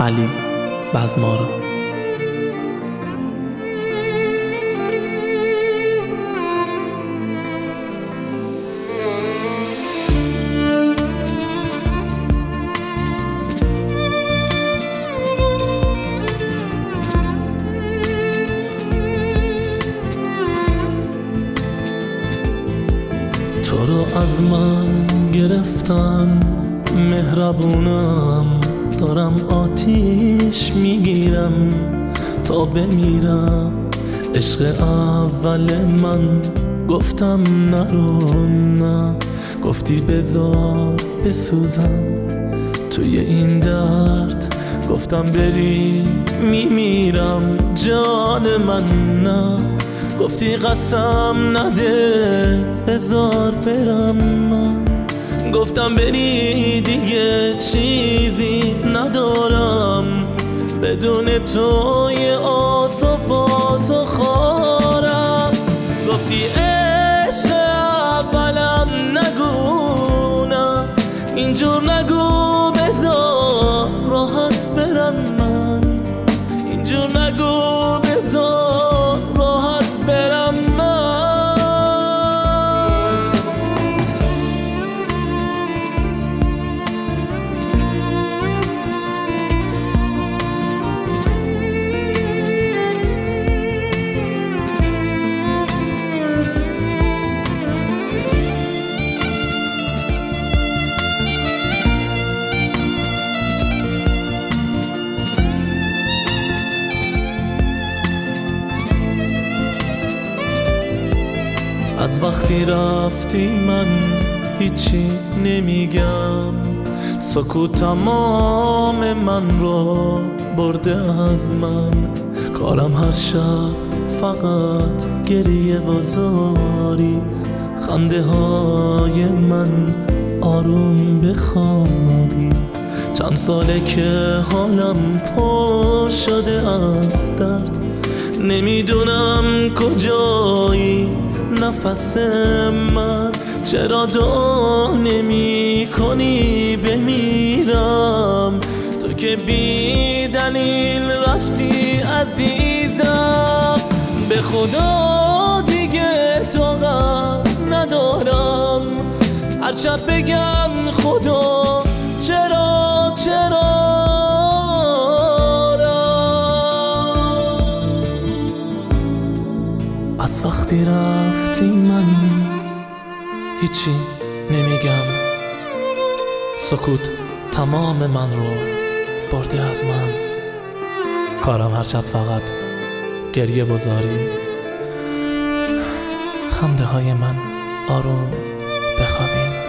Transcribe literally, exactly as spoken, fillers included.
علی بزمارا. تو رو از من گرفتن مهربونم، دارم آتیش میگیرم تا بمیرم. عشق اول من گفتم نرو، نه گفتی بذار بسوزم توی این درد. گفتم بری میمیرم جان من، نه گفتی قسم نده بذار برم من. گفتم بری دیگه چیزی ندارم، بدون تو یه آس و پاس و خارم. گفتی عشق اولم نگو، نه اینجور نگو بذار راحت برم من. اینجور نگو بذار راحت برم من. از وقتی رفتی من هیچی نمیگم، سکوت تمام من رو برده از من. کارم هر شب فقط گریه و زاری، خنده های من آروم بخوابی. چند ساله که حالم پر شده از درد، نمیدونم کجایی نفس من. چرا دعا نمی کنی بمیرم، تو که بی دلیل رفتی عزیزم. به خدا دیگه طاقت ندارم هر شب بگم خدا چرا چرا. از وقتی رفتی من هیچی نمیگم، سکوت تمام من رو برده از من. کارم هر شب فقط گریه و زاری، خنده های من آروم بخوابیم.